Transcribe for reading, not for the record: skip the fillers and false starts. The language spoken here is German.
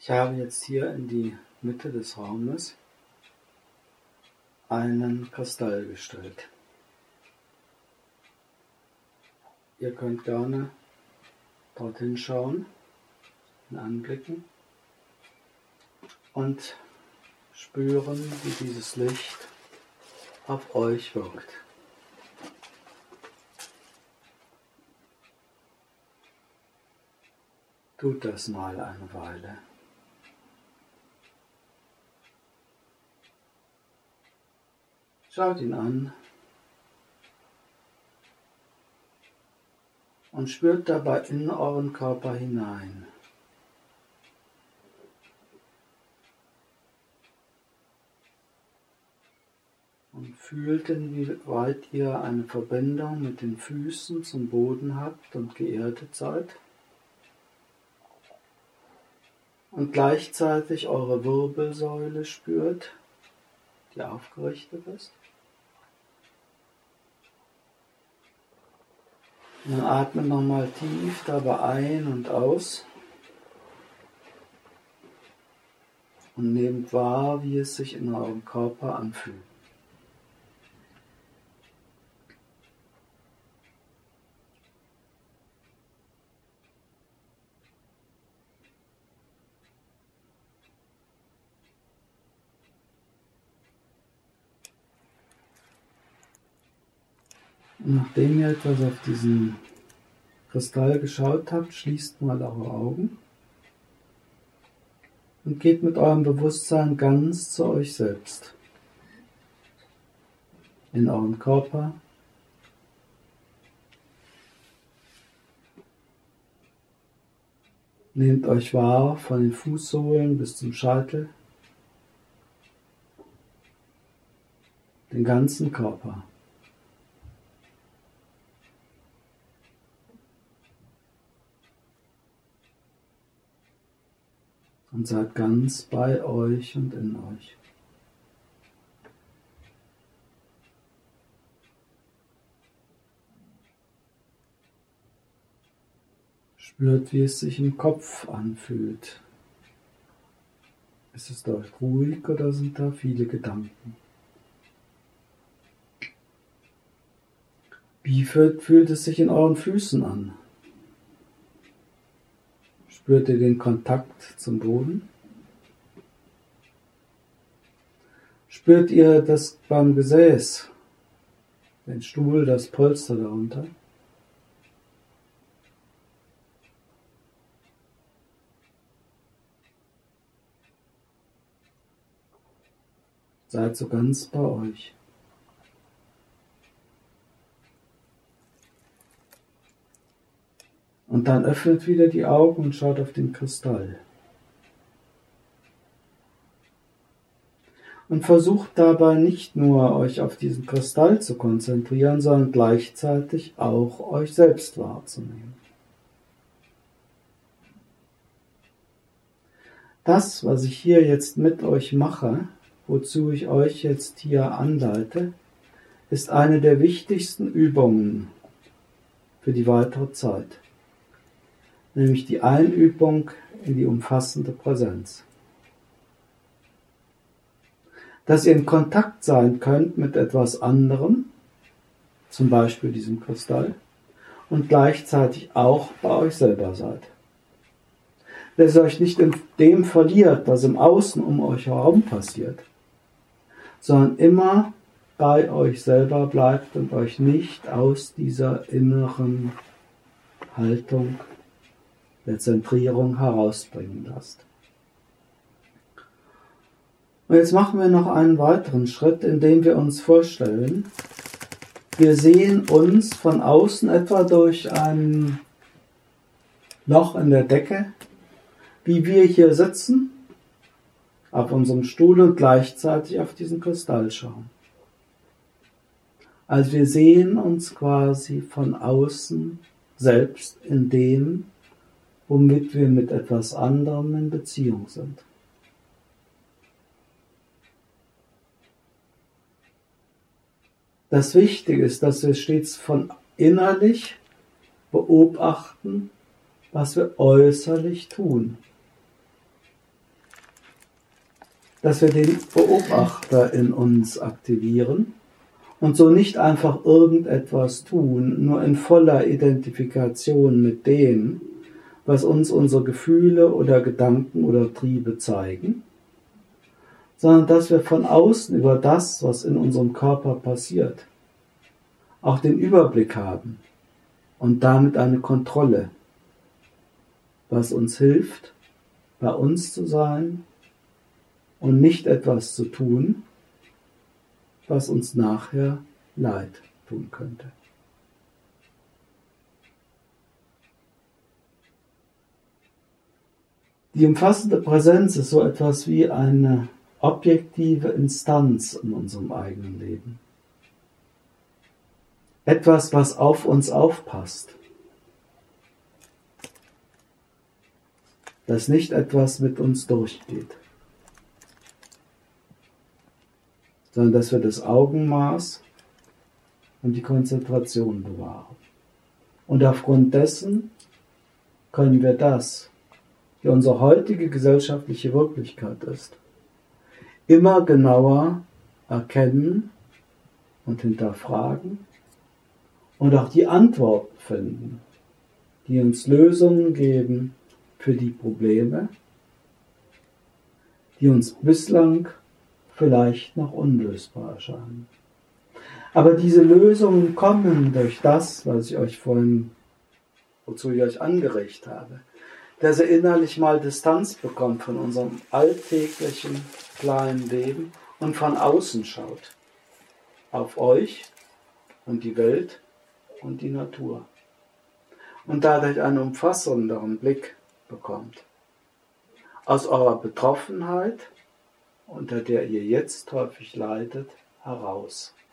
Ich habe jetzt hier in die Mitte des Raumes einen Kristall gestellt. Ihr könnt gerne dorthin schauen, ihn anblicken und spüren, wie dieses Licht auf euch wirkt. Tut das mal eine Weile. Schaut ihn an und spürt dabei in euren Körper hinein. Und fühlt, inwieweit ihr eine Verbindung mit den Füßen zum Boden habt und geerdet seid. Und gleichzeitig eure Wirbelsäule spürt, die aufgerichtet ist. Und dann atmet nochmal tief dabei ein und aus. Und nehmt wahr, wie es sich in eurem Körper anfühlt. Und nachdem ihr etwas auf diesen Kristall geschaut habt, schließt mal eure Augen und geht mit eurem Bewusstsein ganz zu euch selbst. In eurem Körper. Nehmt euch wahr von den Fußsohlen bis zum Scheitel. Den ganzen Körper. Und seid ganz bei euch und in euch. Spürt, wie es sich im Kopf anfühlt. Ist es dort ruhig oder sind da viele Gedanken? Wie fühlt es sich in euren Füßen an? Spürt ihr den Kontakt zum Boden? Spürt ihr das beim Gesäß, den Stuhl, das Polster darunter? Seid so ganz bei euch. Und dann öffnet wieder die Augen und schaut auf den Kristall. Und versucht dabei nicht nur euch auf diesen Kristall zu konzentrieren, sondern gleichzeitig auch euch selbst wahrzunehmen. Das, was ich hier jetzt mit euch mache, wozu ich euch jetzt hier anleite, ist eine der wichtigsten Übungen für die weitere Zeit. Nämlich die Einübung in die umfassende Präsenz. Dass ihr in Kontakt sein könnt mit etwas anderem, zum Beispiel diesem Kristall, und gleichzeitig auch bei euch selber seid. Dass ihr euch nicht in dem verliert, was im Außen um euch herum passiert, sondern immer bei euch selber bleibt und euch nicht aus dieser inneren Haltung der Zentrierung herausbringen lasst. Und jetzt machen wir noch einen weiteren Schritt, indem wir uns vorstellen, wir sehen uns von außen etwa durch ein Loch in der Decke, wie wir hier sitzen, auf unserem Stuhl und gleichzeitig auf diesen Kristall schauen. Also wir sehen uns quasi von außen selbst in dem, womit wir mit etwas anderem in Beziehung sind. Das Wichtige ist, dass wir stets von innerlich beobachten, was wir äußerlich tun. dass wir den Beobachter in uns aktivieren und so nicht einfach irgendetwas tun, nur in voller Identifikation mit dem, was uns unsere Gefühle oder Gedanken oder Triebe zeigen, sondern dass wir von außen über das, was in unserem Körper passiert, auch den Überblick haben und damit eine Kontrolle, was uns hilft, bei uns zu sein und nicht etwas zu tun, was uns nachher Leid tun könnte. Die umfassende Präsenz ist so etwas wie eine objektive Instanz in unserem eigenen Leben. Etwas, was auf uns aufpasst. Dass nicht etwas mit uns durchgeht, sondern dass wir das Augenmaß und die Konzentration bewahren. Und aufgrund dessen können wir das, wie unsere heutige gesellschaftliche Wirklichkeit ist, immer genauer erkennen und hinterfragen und auch die Antworten finden, die uns Lösungen geben für die Probleme, die uns bislang vielleicht noch unlösbar erscheinen. Aber diese Lösungen kommen durch das, was ich euch vorhin, wozu ich euch angeregt habe, dass ihr innerlich mal Distanz bekommt von unserem alltäglichen kleinen Leben und von außen schaut. Auf euch und die Welt und die Natur. Und dadurch einen umfassenderen Blick bekommt. Aus eurer Betroffenheit, unter der ihr jetzt häufig leidet, heraus.